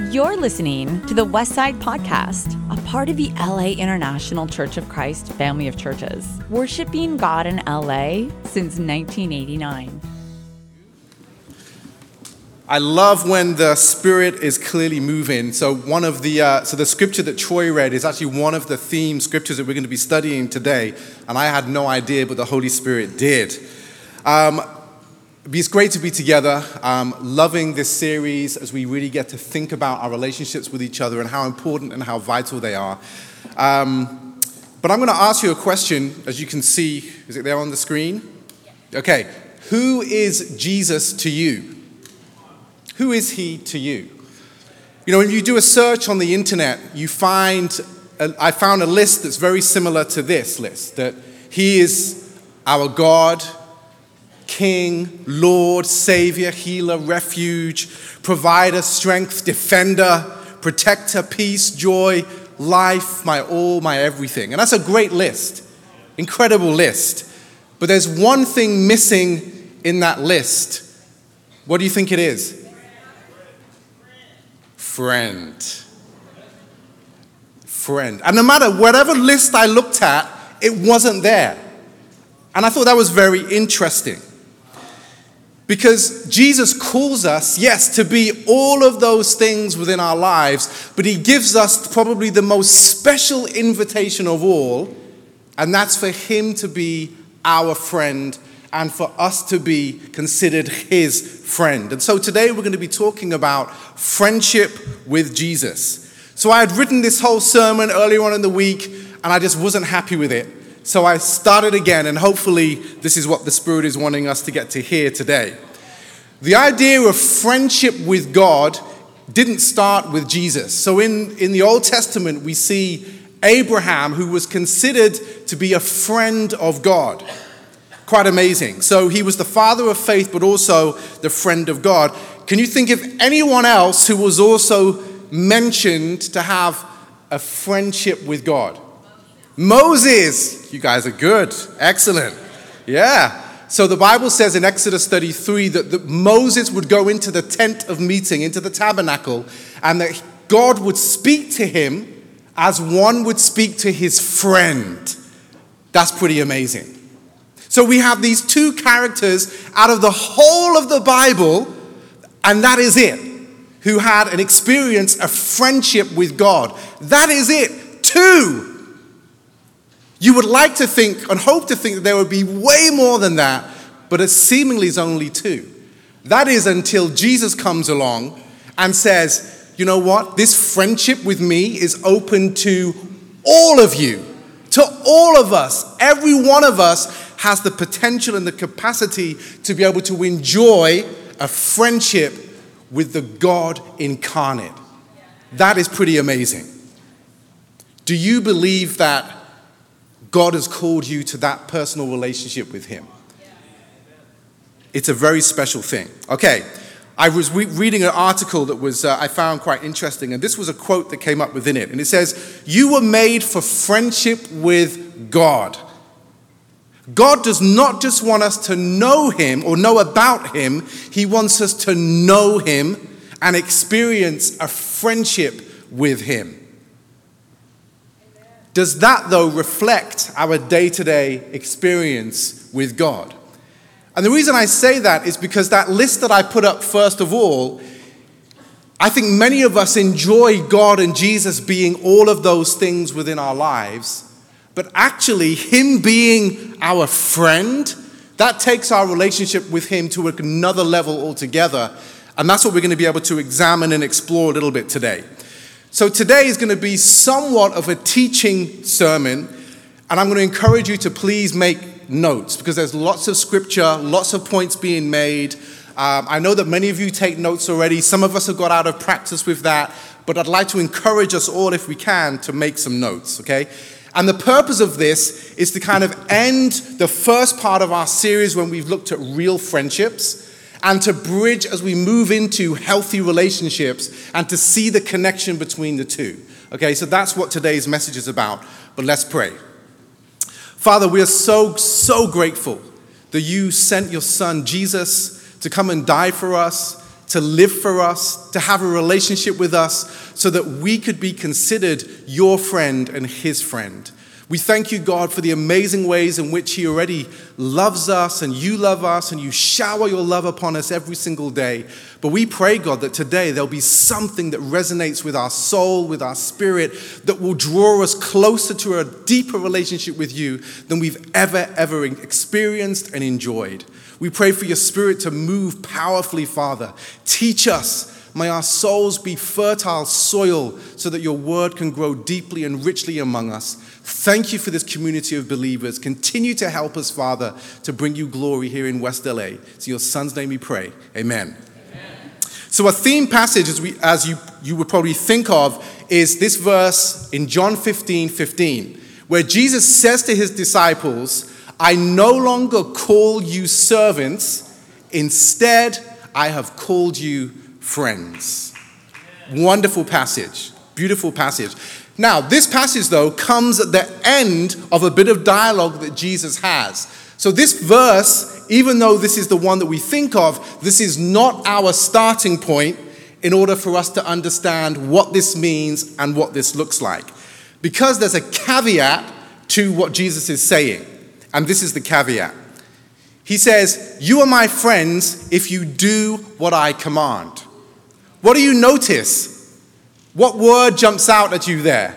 You're listening to the Westside Podcast, a part of the LA International Church of Christ family of churches, worshiping God in LA since 1989. I love when the Spirit is clearly moving. So the scripture that Troy read is actually one of the theme scriptures that we're going to be studying today, and I had no idea, but the Holy Spirit did. It's great to be together, loving this series as we really get to think about our relationships with each other and how important and how vital they are. But I'm going to ask you a question, as you can see. Is it there on the screen? Okay. Who is Jesus to you? Who is he to you? You know, when you do a search on the internet, I found a list that's very similar to this list, that he is our God, King, Lord, Savior, healer, refuge, provider, strength, defender, protector, peace, joy, life, my all, my everything. And that's a great list, incredible list. But there's one thing missing in that list. What do you think it is? Friend. And no matter whatever list I looked at, it wasn't there. And I thought that was very interesting. Because Jesus calls us, yes, to be all of those things within our lives, but he gives us probably the most special invitation of all, and that's for him to be our friend and for us to be considered his friend. And so today we're going to be talking about friendship with Jesus. So I had written this whole sermon earlier on in the week, and I just wasn't happy with it. So I started again, and hopefully this is what the Spirit is wanting us to get to hear today. The idea of friendship with God didn't start with Jesus. So in the Old Testament, we see Abraham, who was considered to be a friend of God. Quite amazing. So he was the father of faith, but also the friend of God. Can you think of anyone else who was also mentioned to have a friendship with God? Moses. You guys are good. Excellent. Yeah. So the Bible says in Exodus 33 that Moses would go into the tent of meeting, into the tabernacle, and that God would speak to him as one would speak to his friend. That's pretty amazing. So we have these two characters out of the whole of the Bible, and that is it, who had an experience of friendship with God. That is it. Two. You would like to think and hope to think that there would be way more than that, but it seemingly is only two. That is until Jesus comes along and says, you know what? This friendship with me is open to all of you, to all of us. Every one of us has the potential and the capacity to be able to enjoy a friendship with the God incarnate. That is pretty amazing. Do you believe that God has called you to that personal relationship with him? It's a very special thing. Okay, I was reading an article that was I found quite interesting, and this was a quote that came up within it. And it says, "You were made for friendship with God." God does not just want us to know him or know about him. He wants us to know him and experience a friendship with him. Does that, though, reflect our day-to-day experience with God? And the reason I say that is because that list that I put up first of all, I think many of us enjoy God and Jesus being all of those things within our lives. But actually, him being our friend, that takes our relationship with him to another level altogether. And that's what we're going to be able to examine and explore a little bit today. So today is going to be somewhat of a teaching sermon, and I'm going to encourage you to please make notes because there's lots of scripture, lots of points being made. I know that many of you take notes already. Some of us have got out of practice with that, but I'd like to encourage us all, if we can, to make some notes, okay? And the purpose of this is to kind of end the first part of our series when we've looked at real friendships, and to bridge as we move into healthy relationships and to see the connection between the two. Okay, so that's what today's message is about. But let's pray. Father, we are so grateful that you sent your son, Jesus, to come and die for us, to live for us, to have a relationship with us, so that we could be considered your friend and his friend. We thank you, God, for the amazing ways in which he already loves us and you love us and you shower your love upon us every single day. But we pray, God, that today there'll be something that resonates with our soul, with our spirit, that will draw us closer to a deeper relationship with you than we've ever experienced and enjoyed. We pray for your Spirit to move powerfully, Father. Teach us. May our souls be fertile soil so that your word can grow deeply and richly among us. Thank you for this community of believers. Continue to help us, Father, to bring you glory here in West LA. It's in your Son's name we pray. Amen. So a theme passage, as you would probably think of, is this verse in John 15:15, where Jesus says to his disciples, I no longer call you servants, instead I have called you friends. Wonderful passage, beautiful passage. Now, this passage, though, comes at the end of a bit of dialogue that Jesus has. So this verse, even though this is the one that we think of, this is not our starting point in order for us to understand what this means and what this looks like. Because there's a caveat to what Jesus is saying. And this is the caveat. He says, you are my friends if you do what I command. What do you notice? What word jumps out at you there?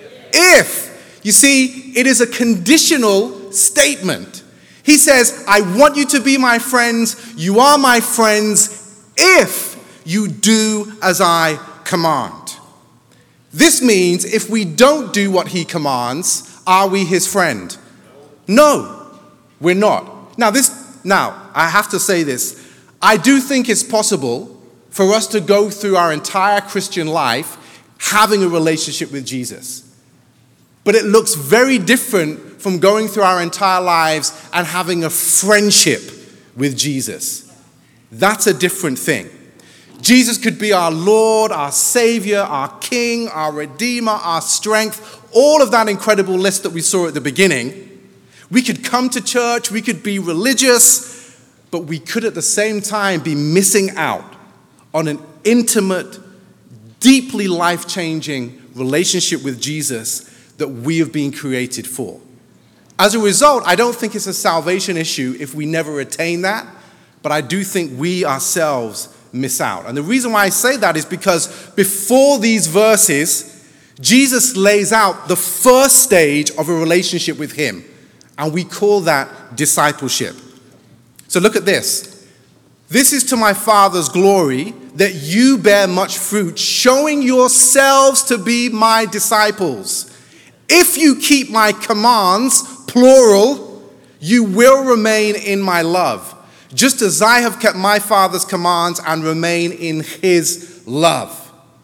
If. You see, it is a conditional statement. He says, I want you to be my friends. You are my friends if you do as I command. This means if we don't do what he commands, are we his friend? No, we're not. Now, I have to say this. I do think it's possible for us to go through our entire Christian life having a relationship with Jesus. But it looks very different from going through our entire lives and having a friendship with Jesus. That's a different thing. Jesus could be our Lord, our Savior, our King, our Redeemer, our strength, all of that incredible list that we saw at the beginning. We could come to church, we could be religious, but we could at the same time be missing out on an intimate, deeply life-changing relationship with Jesus that we have been created for. As a result, I don't think it's a salvation issue if we never attain that, but I do think we ourselves miss out. And the reason why I say that is because before these verses, Jesus lays out the first stage of a relationship with him. And we call that discipleship. So look at this. This is to my Father's glory that you bear much fruit, showing yourselves to be my disciples. If you keep my commands, plural, you will remain in my love, just as I have kept my Father's commands and remain in his love.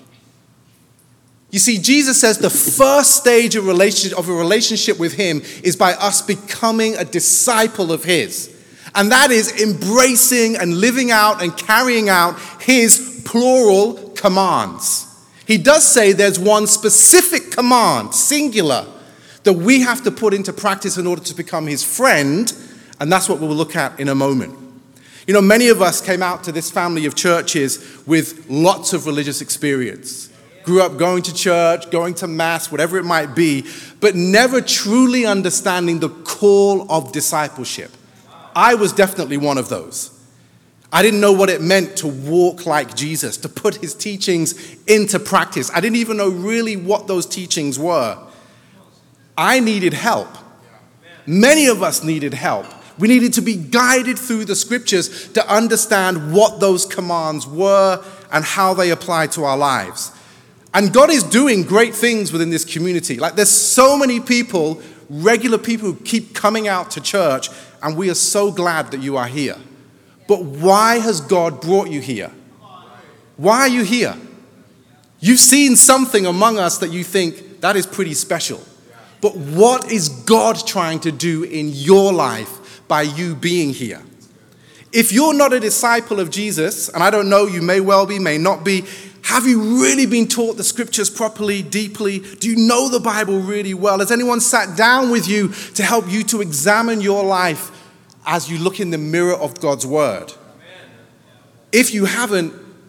You see, Jesus says the first stage of a relationship with him is by us becoming a disciple of his. And that is embracing and living out and carrying out his plural commands. He does say there's one specific command, singular, that we have to put into practice in order to become his friend. And that's what we'll look at in a moment. You know, many of us came out to this family of churches with lots of religious experience. Grew up going to church, going to mass, whatever it might be, but never truly understanding the call of discipleship. I was definitely one of those. I didn't know what it meant to walk like Jesus, to put his teachings into practice. I didn't even know really what those teachings were. I needed help. Many of us needed help. We needed to be guided through the scriptures to understand what those commands were and how they apply to our lives. And God is doing great things within this community. Like there's so many people, regular people who keep coming out to church, and we are so glad that you are here. But why has God brought you here? Why are you here? You've seen something among us that you think that is pretty special. But what is God trying to do in your life by you being here? If you're not a disciple of Jesus, and I don't know, you may well be, may not be, have you really been taught the scriptures properly, deeply? Do you know the Bible really well? Has anyone sat down with you to help you to examine your life as you look in the mirror of God's word? If you haven't,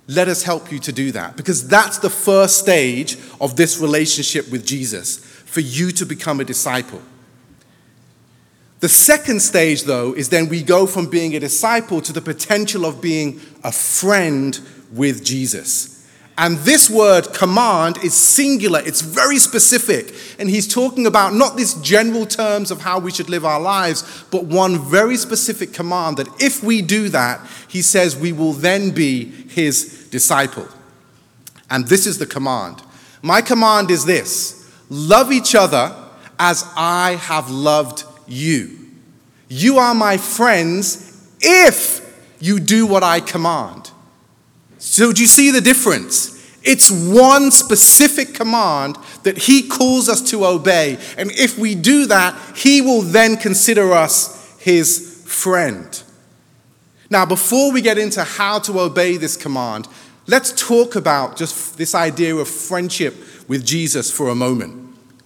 let us help you to do that. Because that's the first stage of this relationship with Jesus, for you to become a disciple. The second stage, though, is then we go from being a disciple to the potential of being a friend with Jesus. And this word, command, is singular. It's very specific. And he's talking about not these general terms of how we should live our lives, but one very specific command that if we do that, he says we will then be his disciple. And this is the command. My command is this: love each other as I have loved you. You are my friends if you do what I command. So do you see the difference? It's one specific command that he calls us to obey. And if we do that, he will then consider us his friend. Now, before we get into how to obey this command, let's talk about just this idea of friendship with Jesus for a moment.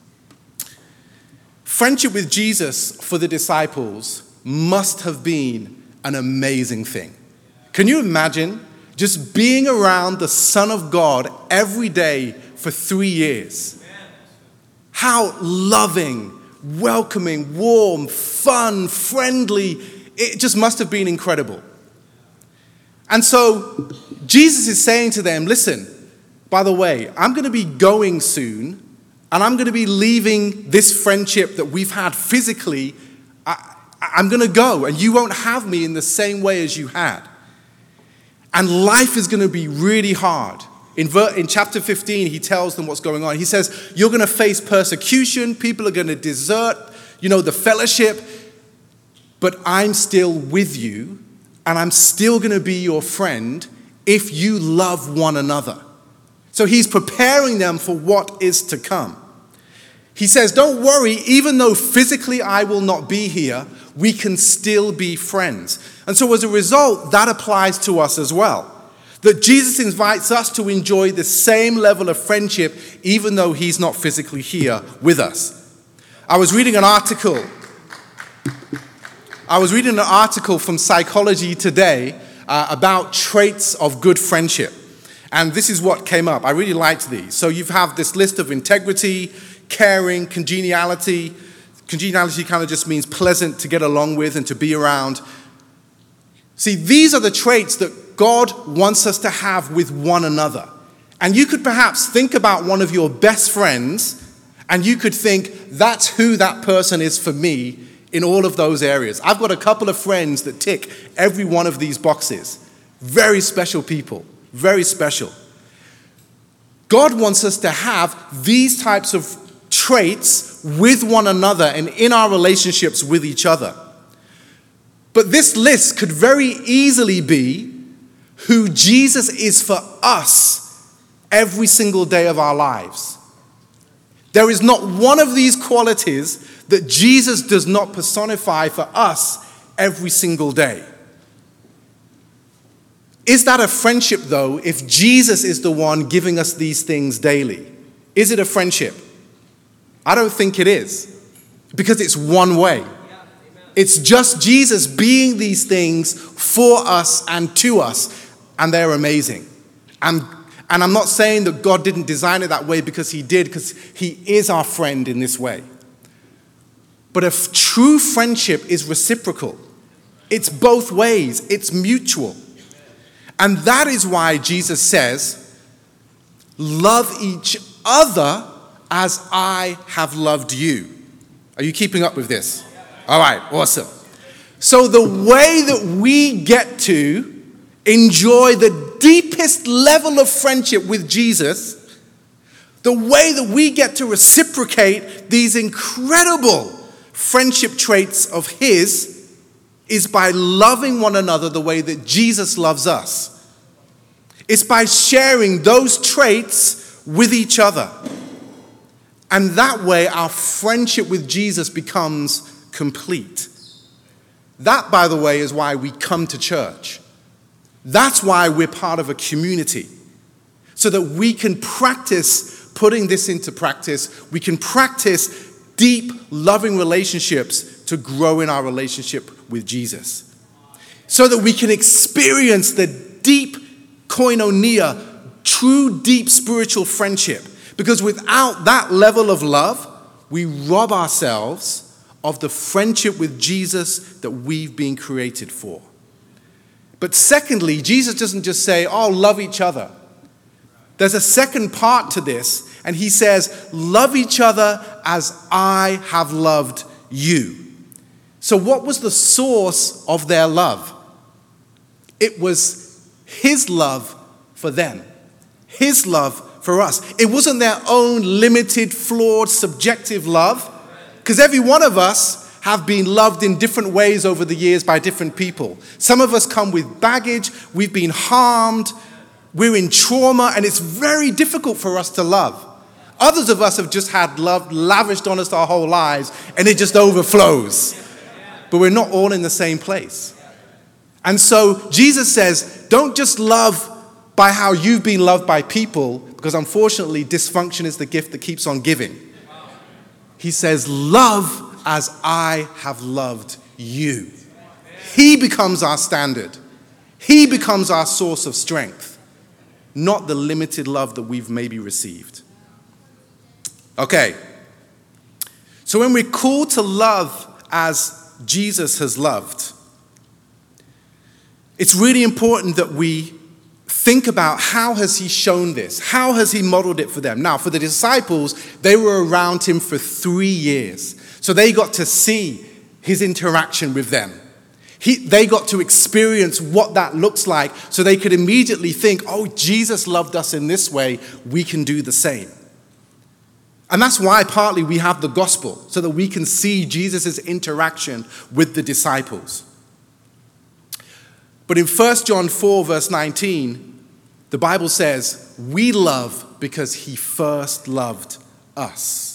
Friendship with Jesus for the disciples must have been an amazing thing. Can you imagine just being around the Son of God every day for 3 years? How loving, welcoming, warm, fun, friendly. It just must have been incredible. And so Jesus is saying to them, listen, by the way, I'm going to be going soon, and I'm going to be leaving this friendship that we've had physically. I'm going to go, and you won't have me in the same way as you had. And life is going to be really hard. In chapter 15, he tells them what's going on. He says, you're going to face persecution. People are going to desert, the fellowship. But I'm still with you, and I'm still going to be your friend if you love one another. So he's preparing them for what is to come. He says, don't worry, even though physically I will not be here, we can still be friends. And so as a result, that applies to us as well. That Jesus invites us to enjoy the same level of friendship, even though he's not physically here with us. I was reading an article from Psychology Today about traits of good friendship. And this is what came up. I really liked these. So you have this list of integrity, caring, congeniality. Congeniality kind of just means pleasant to get along with and to be around. See, these are the traits that God wants us to have with one another. And you could perhaps think about one of your best friends, and you could think, that's who that person is for me in all of those areas. I've got a couple of friends that tick every one of these boxes. Very special people. Very special. God wants us to have these types of traits with one another and in our relationships with each other. But this list could very easily be who Jesus is for us every single day of our lives. There is not one of these qualities that Jesus does not personify for us every single day. Is that a friendship, though, if Jesus is the one giving us these things daily? Is it a friendship? I don't think it is, because it's one way. It's just Jesus being these things for us and to us, and they're amazing. And I'm not saying that God didn't design it that way, because he did, because he is our friend in this way. But a true friendship is reciprocal. It's both ways. It's mutual. And that is why Jesus says, love each other as I have loved you. Are you keeping up with this? All right, awesome. So the way that we get to enjoy the deepest level of friendship with Jesus, the way that we get to reciprocate these incredible friendship traits of his, is by loving one another the way that Jesus loves us. It's by sharing those traits with each other. And that way, our friendship with Jesus becomes complete. That, by the way, is why we come to church. That's why we're part of a community. So that we can practice putting this into practice. We can practice deep, loving relationships to grow in our relationship with Jesus. So that we can experience the deep koinonia, true deep spiritual friendship. Because without that level of love, we rob ourselves of the friendship with Jesus that we've been created for. But secondly, Jesus doesn't just say, oh, love each other. There's a second part to this, and he says, love each other as I have loved you. So what was the source of their love? It was his love for them, his love for us. It wasn't their own limited, flawed, subjective love, because every one of us have been loved in different ways over the years by different people. Some of us come with baggage, we've been harmed, we're in trauma, and it's very difficult for us to love. Others of us have just had love lavished on us our whole lives, and it just overflows. But we're not all in the same place. And so Jesus says, don't just love by how you've been loved by people, because unfortunately dysfunction is the gift that keeps on giving. He says, love as I have loved you. He becomes our standard. He becomes our source of strength, not the limited love that we've maybe received. Okay. So when we're called to love as Jesus has loved, it's really important that we think about how has he shown this? How has he modeled it for them? Now, for the disciples, they were around him for 3 years. So they got to see his interaction with them. They got to experience what that looks like so they could immediately think, oh, Jesus loved us in this way, we can do the same. And that's why partly we have the gospel, so that we can see Jesus' interaction with the disciples. But in 1 John 4, verse 19, the Bible says, we love because he first loved us.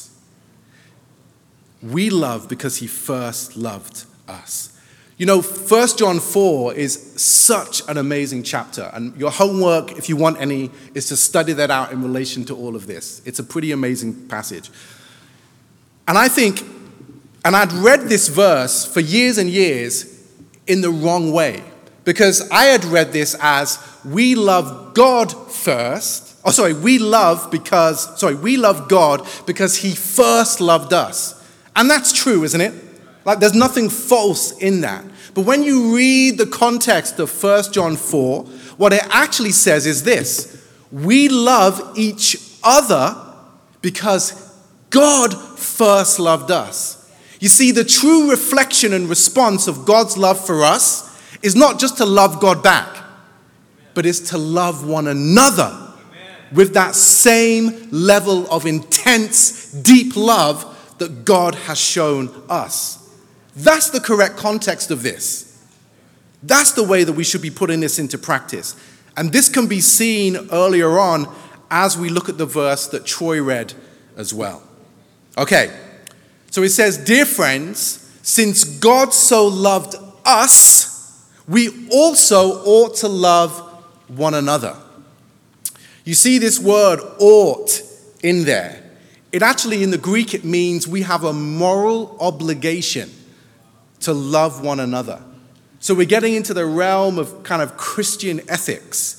We love because he first loved us. You know, 1 John 4 is such an amazing chapter. And your homework, if you want any, is to study that out in relation to all of this. It's a pretty amazing passage. And I'd read this verse for years and years in the wrong way. Because I had read this as, we love God first. We love God because he first loved us. And that's true, isn't it? Like, there's nothing false in that. But when you read the context of 1 John 4, what it actually says is this: we love each other because God first loved us. You see, the true reflection and response of God's love for us is not just to love God back, but is to love one another with that same level of intense, deep love that God has shown us. That's the correct context of this. That's the way that we should be putting this into practice. And this can be seen earlier on as we look at the verse that Troy read as well. Okay, so it says, dear friends, since God so loved us, we also ought to love one another. You see this word ought in there. It actually, in the Greek, it means we have a moral obligation to love one another. So we're getting into the realm of kind of Christian ethics.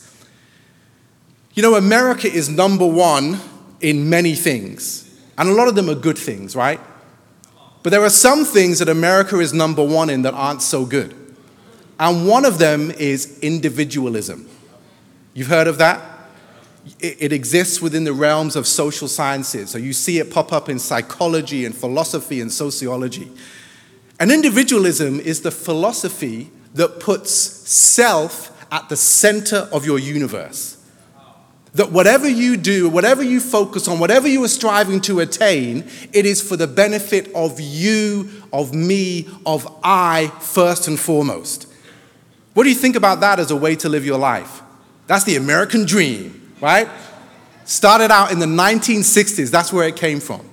You know, America is number one in many things. And a lot of them are good things, right? But there are some things that America is number one in that aren't so good. And one of them is individualism. You've heard of that? It exists within the realms of social sciences. So you see it pop up in psychology and philosophy and sociology. And individualism is the philosophy that puts self at the center of your universe. That whatever you do, whatever you focus on, whatever you are striving to attain, it is for the benefit of you, of me, of I, first and foremost. What do you think about that as a way to live your life? That's the American dream, right? Started out in the 1960s, that's where it came from.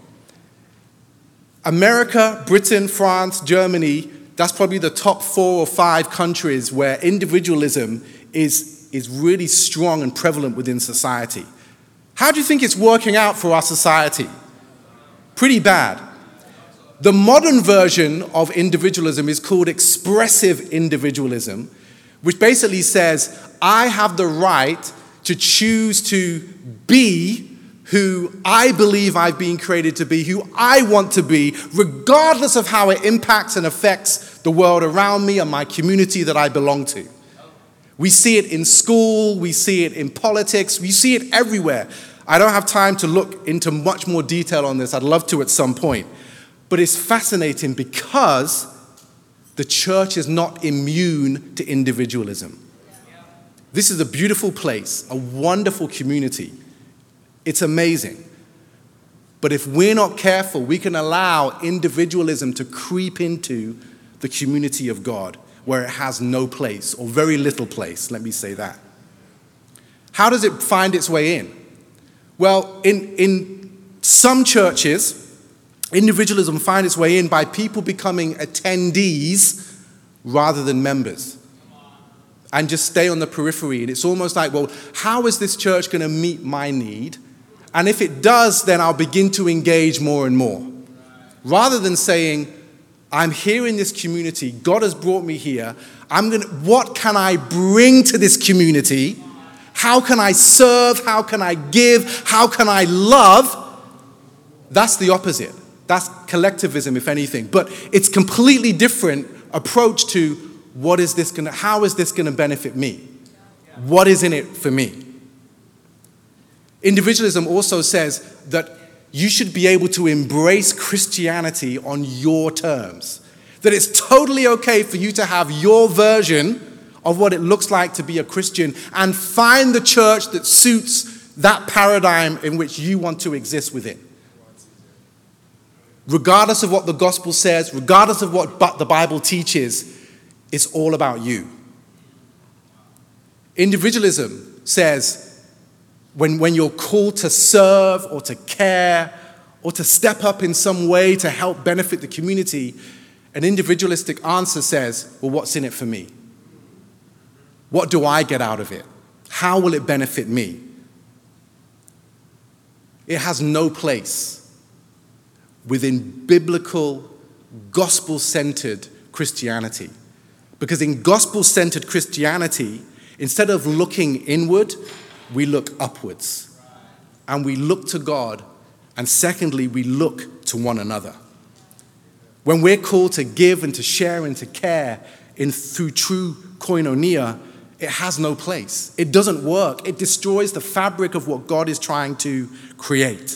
America, Britain, France, Germany, that's probably the top 4 or 5 countries where individualism is really strong and prevalent within society. How do you think it's working out for our society? Pretty bad. The modern version of individualism is called expressive individualism, which basically says, I have the right to choose to be who I believe I've been created to be, who I want to be, regardless of how it impacts and affects the world around me and my community that I belong to. We see it in school, we see it in politics, we see it everywhere. I don't have time to look into much more detail on this. I'd love to at some point. But it's fascinating because the church is not immune to individualism. This is a beautiful place, a wonderful community. It's amazing. But if we're not careful, we can allow individualism to creep into the community of God where it has no place, or very little place, let me say that. How does it find its way in? Well, in some churches, individualism finds its way in by people becoming attendees rather than members, and just stay on the periphery. And it's almost like, well, how is this church going to meet my need? And if it does, then I'll begin to engage more and more. Rather than saying, I'm here in this community, God has brought me here, what can I bring to this community? How can I serve? How can I give? How can I love? That's the opposite. That's collectivism, if anything. But it's completely different approach to how is this going to benefit me? What is in it for me? Individualism also says that you should be able to embrace Christianity on your terms. That it's totally okay for you to have your version of what it looks like to be a Christian and find the church that suits that paradigm in which you want to exist within. Regardless of what the gospel says, regardless of what the Bible teaches, it's all about you. Individualism says when you're called to serve or to care or to step up in some way to help benefit the community, an individualistic answer says, well, what's in it for me? What do I get out of it? How will it benefit me? It has no place within biblical, gospel-centered Christianity. Because in gospel-centered Christianity, instead of looking inward, we look upwards. And we look to God. And secondly, we look to one another. When we're called to give and to share and to care through true koinonia, it has no place. It doesn't work. It destroys the fabric of what God is trying to create.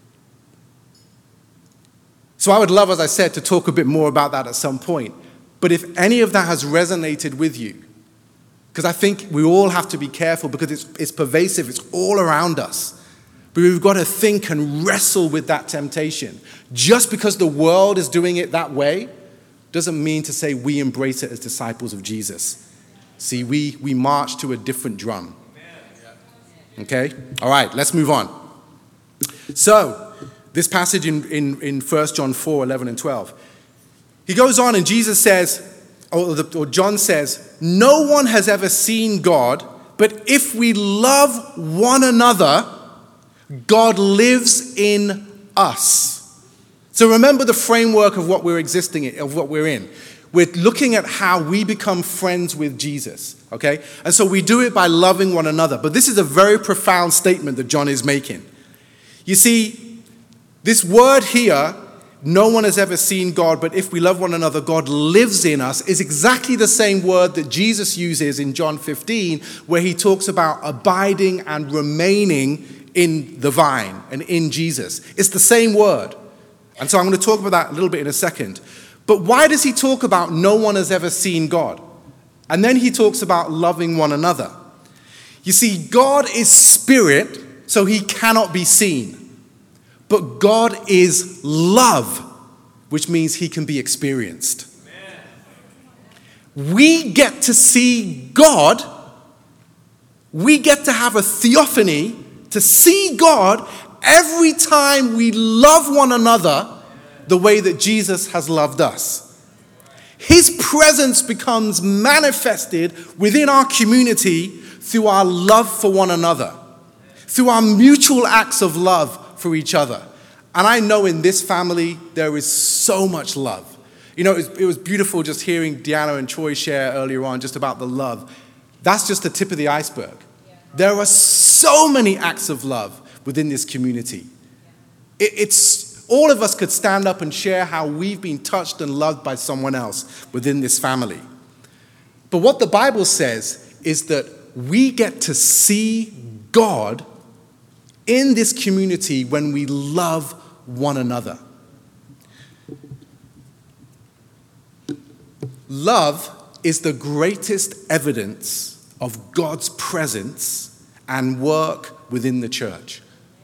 So I would love, as I said, to talk a bit more about that at some point. But if any of that has resonated with you, because I think we all have to be careful because it's pervasive, it's all around us. But we've got to think and wrestle with that temptation. Just because the world is doing it that way doesn't mean to say we embrace it as disciples of Jesus. See, we march to a different drum. Okay? All right, let's move on. So, this passage in 1 John 4, 11 and 12. He goes on and Jesus says, or John says, no one has ever seen God, but if we love one another, God lives in us. So remember the framework of what we're existing in, of what we're in. We're looking at how we become friends with Jesus, okay? And so we do it by loving one another. But this is a very profound statement that John is making. You see, this word here, no one has ever seen God, but if we love one another, God lives in us, is exactly the same word that Jesus uses in John 15, where he talks about abiding and remaining in the vine and in Jesus. It's the same word. And so I'm going to talk about that a little bit in a second. But why does he talk about no one has ever seen God? And then he talks about loving one another. You see, God is spirit, so he cannot be seen. But God is love, which means he can be experienced. Amen. We get to see God. We get to have a theophany to see God every time we love one another the way that Jesus has loved us. His presence becomes manifested within our community through our love for one another, through our mutual acts of love for each other. And I know in this family there is so much love. You know, it was beautiful just hearing Deanna and Troy share earlier on just about the love. That's just the tip of the iceberg. There are so many acts of love within this community. It's all of us could stand up and share how we've been touched and loved by someone else within this family. But what the Bible says is that we get to see God in this community when we love one another. Love is the greatest evidence of God's presence and work within the church.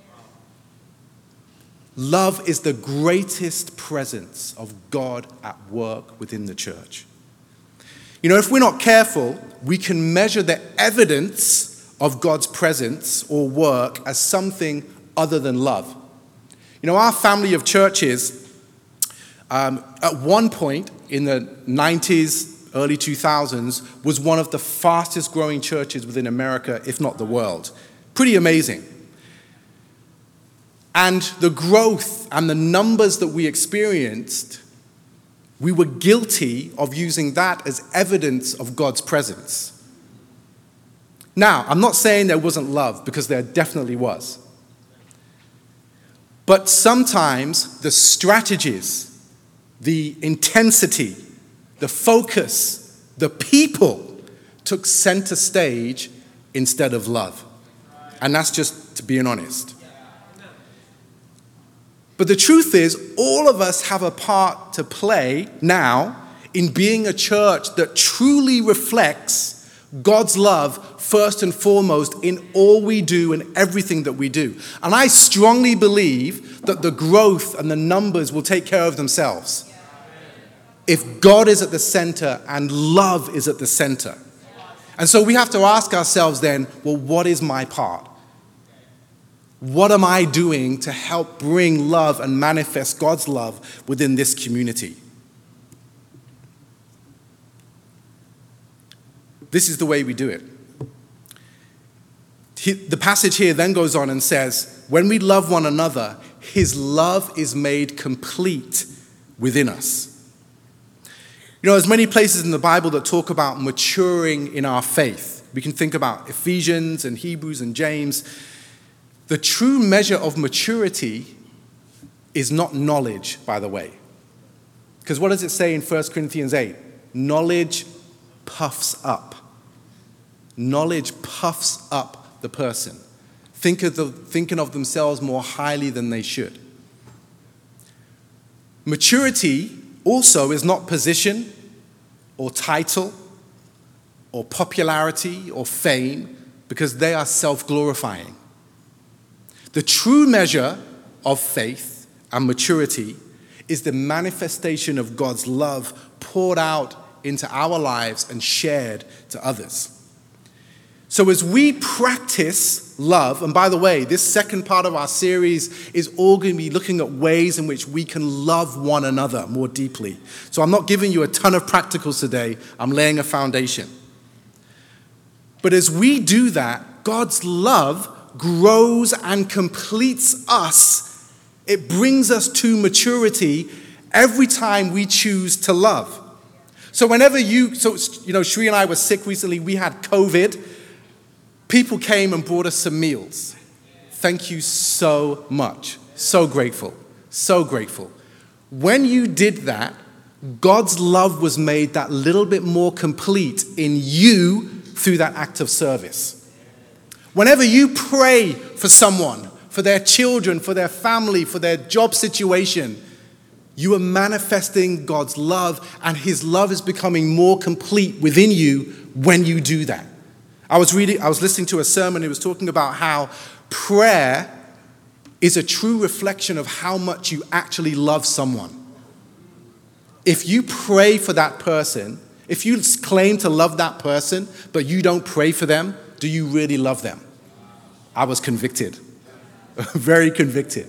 Love is the greatest presence of God at work within the church. You know, if we're not careful, we can measure the evidence of God's presence or work as something other than love. You know, our family of churches, at one point in the 90s, early 2000s, was one of the fastest growing churches within America, if not the world. Pretty amazing. And the growth and the numbers that we experienced, we were guilty of using that as evidence of God's presence. Now, I'm not saying there wasn't love, because there definitely was. But sometimes the strategies, the intensity, the focus, the people took center stage instead of love. And that's just to being honest. But the truth is, all of us have a part to play now in being a church that truly reflects God's love first and foremost in all we do and everything that we do. And I strongly believe that the growth and the numbers will take care of themselves if God is at the center and love is at the center. And so we have to ask ourselves then, well, what is my part? What am I doing to help bring love and manifest God's love within this community? This is the way we do it. The passage here then goes on and says, when we love one another, his love is made complete within us. You know, there's many places in the Bible that talk about maturing in our faith. We can think about Ephesians and Hebrews and James. The true measure of maturity is not knowledge, by the way. Because what does it say in 1 Corinthians 8? Knowledge puffs up. Knowledge puffs up the person, thinking of themselves more highly than they should. Maturity also is not position or title or popularity or fame, because they are self-glorifying. The true measure of faith and maturity is the manifestation of God's love poured out into our lives and shared to others. So as we practice love, and by the way, this second part of our series is all going to be looking at ways in which we can love one another more deeply. So I'm not giving you a ton of practicals today. I'm laying a foundation. But as we do that, God's love grows and completes us. It brings us to maturity every time we choose to love. So Shri and I were sick recently. We had COVID. People came and brought us some meals. Thank you so much. So grateful. So grateful. When you did that, God's love was made that little bit more complete in you through that act of service. Whenever you pray for someone, for their children, for their family, for their job situation, you are manifesting God's love, and his love is becoming more complete within you when you do that. I was listening to a sermon. It was talking about how prayer is a true reflection of how much you actually love someone. If you pray for that person, if you claim to love that person, but you don't pray for them, do you really love them? I was convicted, very convicted.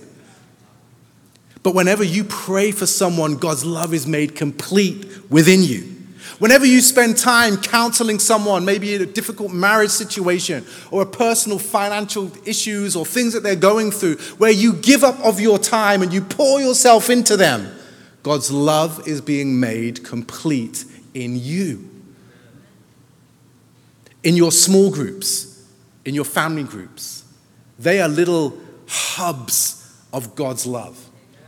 But whenever you pray for someone, God's love is made complete within you. Whenever you spend time counseling someone, maybe in a difficult marriage situation or a personal financial issues or things that they're going through, where you give up of your time and you pour yourself into them, God's love is being made complete in you. In your small groups, in your family groups. They are little hubs of God's love.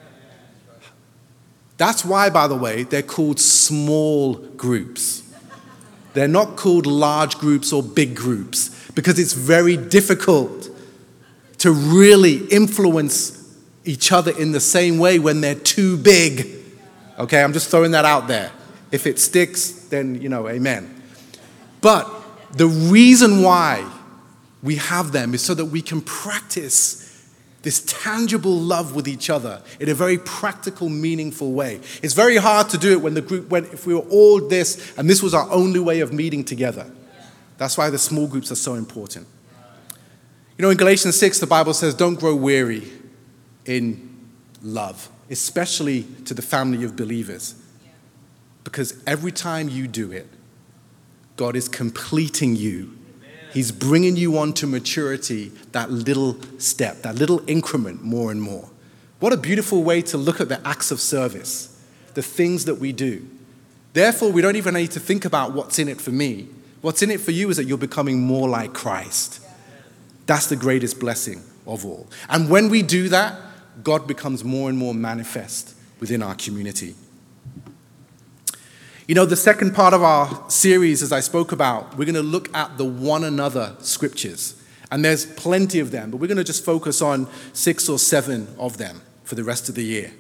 That's why, by the way, they're called small groups. They're not called large groups or big groups, because it's very difficult to really influence each other in the same way when they're too big. Okay, I'm just throwing that out there. If it sticks, then, amen. But the reason why we have them is so that we can practice this tangible love with each other in a very practical, meaningful way. It's very hard to do it when if we were all this and this was our only way of meeting together. That's why the small groups are so important. In Galatians 6, the Bible says, don't grow weary in love, especially to the family of believers. Because every time you do it, God is completing you. He's bringing you on to maturity, that little step, that little increment more and more. What a beautiful way to look at the acts of service, the things that we do. Therefore, we don't even need to think about what's in it for me. What's in it for you is that you're becoming more like Christ. That's the greatest blessing of all. And when we do that, God becomes more and more manifest within our community. The second part of our series, as I spoke about, we're going to look at the one another scriptures. And there's plenty of them, but we're going to just focus on 6 or 7 of them for the rest of the year.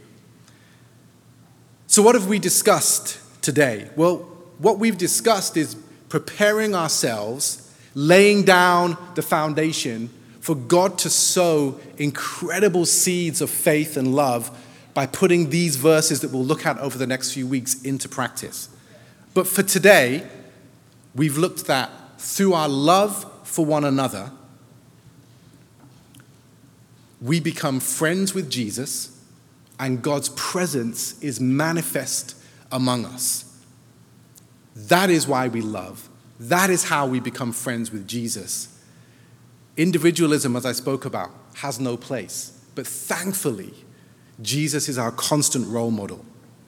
So what have we discussed today? Well, what we've discussed is preparing ourselves, laying down the foundation for God to sow incredible seeds of faith and love by putting these verses that we'll look at over the next few weeks into practice. But for today, we've looked at through our love for one another, we become friends with Jesus, and God's presence is manifest among us. That is why we love. That is how we become friends with Jesus. Individualism, as I spoke about, has no place. But thankfully, Jesus is our constant role model.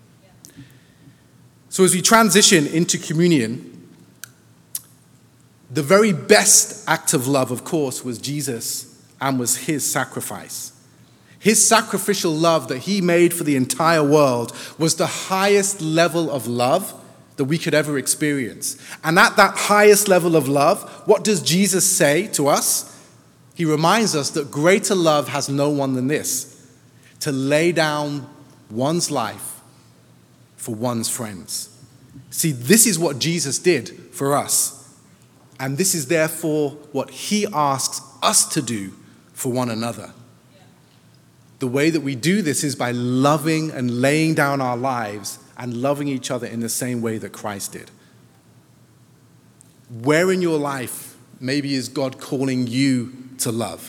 So as we transition into communion, the very best act of love, of course, was Jesus and was his sacrifice. His sacrificial love that he made for the entire world was the highest level of love that we could ever experience. And at that highest level of love, what does Jesus say to us? He reminds us that greater love has no one than this, to lay down one's life for one's friends. See, this is what Jesus did for us. And this is therefore what he asks us to do for one another. The way that we do this is by loving and laying down our lives and loving each other in the same way that Christ did. Where in your life maybe is God calling you to love?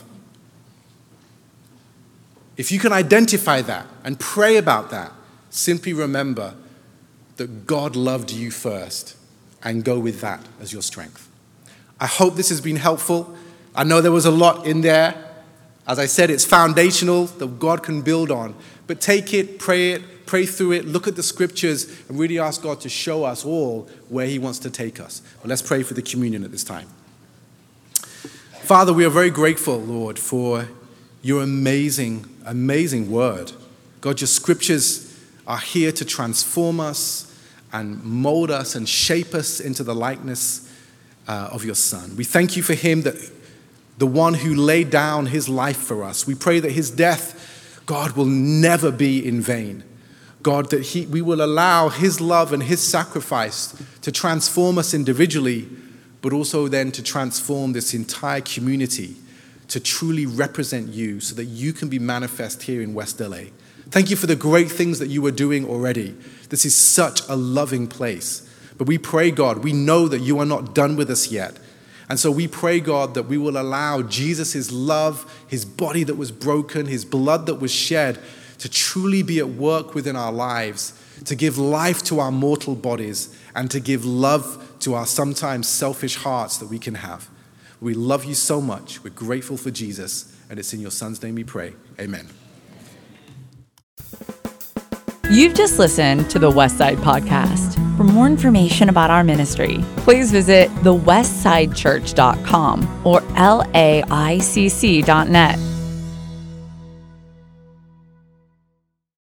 If you can identify that and pray about that, simply remember that God loved you first and go with that as your strength. I hope this has been helpful. I know there was a lot in there. As I said, it's foundational that God can build on. But take it, pray through it, look at the scriptures, and really ask God to show us all where he wants to take us. But let's pray for the communion at this time. Father, we are very grateful, Lord, for your amazing, amazing word. God, your scriptures are here to transform us and mold us and shape us into the likeness of your Son. We thank you for him, that the one who laid down his life for us. We pray that his death, God, will never be in vain. God, that we will allow his love and his sacrifice to transform us individually, but also then to transform this entire community to truly represent you so that you can be manifest here in West LA. Thank you for the great things that you are doing already. This is such a loving place. But we pray, God, we know that you are not done with us yet. And so we pray, God, that we will allow Jesus' love, his body that was broken, his blood that was shed, to truly be at work within our lives, to give life to our mortal bodies, and to give love to our sometimes selfish hearts that we can have. We love you so much. We're grateful for Jesus. And it's in your Son's name we pray. Amen. You've just listened to the Westside Podcast. For more information about our ministry, please visit thewestsidechurch.com or laicc.net.